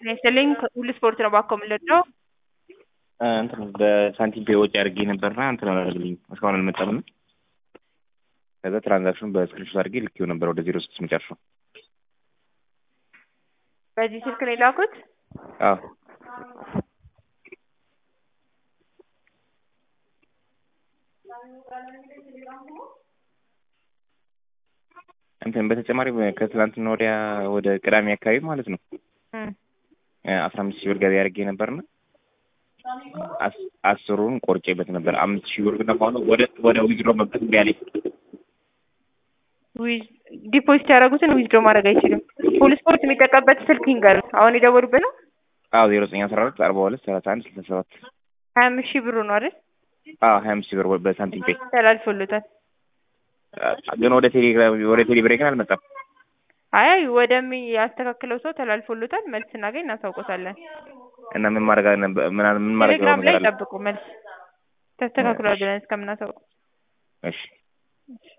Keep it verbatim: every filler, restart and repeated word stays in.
ይስጥልኝ ሁሉ ስፖርት ነው ባኮ የምንለው እንትን በሳንቲም ፔ ወጪ አድርጌ ነበርና እንትን አላደርግልኝ እስካሁን አልመጣም እና ከዛ ትራንዛክሽን በስክሪንሾት አድርጌ ልኬው ነበር ወደ ዜሮ ስድስት መጨረሻው። በዚህ ስልክ ነው የላኩት? አዎ እንትን በተጨማሪ ከትላንትና ወዲያ ወደ ቅዳሜ አካባቢ ማለት ነው አስራ አምስት ሺህ ብር ገቢ አድርጌ ነበርና አስሩን ቆርጬበት ነበር። አምስት ሺህ ብር ግን አሁን ወደ ወደ ዊዝድሮ መብት ቢያለኝ ዊዝ ዲፖዚት ያደረጉትን ዊዝድሮ ማድረግ አይችልም። ሁሉ ስፖርት የሚጠቀምበት ስልክ ይንገር። አሁን የደወሉበት ነው? አዎ ዜሮ ዘጠኝ አስራ አራት አርባ ሁለት ሰላሳ አንድ ስልሳ ሰባት ሀያ አምስት ሺህ ብሩ ነው አይደል? አዎ ሀያ አምስት ሺህ ብር በሳንቲም ፔ ተላልፎለታል። ግን ወደ ቴሌግራም ወደ ቴሌብሬክ አልመጣም። አይ ወደሚ ያስተካክለው ሰው ተላልፎለታል። መልስ እናገኝ እናሳውቆታለን። እና ምን ማድረግ ነበር ምን ምን ማድረግ ነው? ቴሌግራም ላይ ጠብቁ። መልስ ተስተካክሏል ብለን እስከምናሳውቅ። እሺ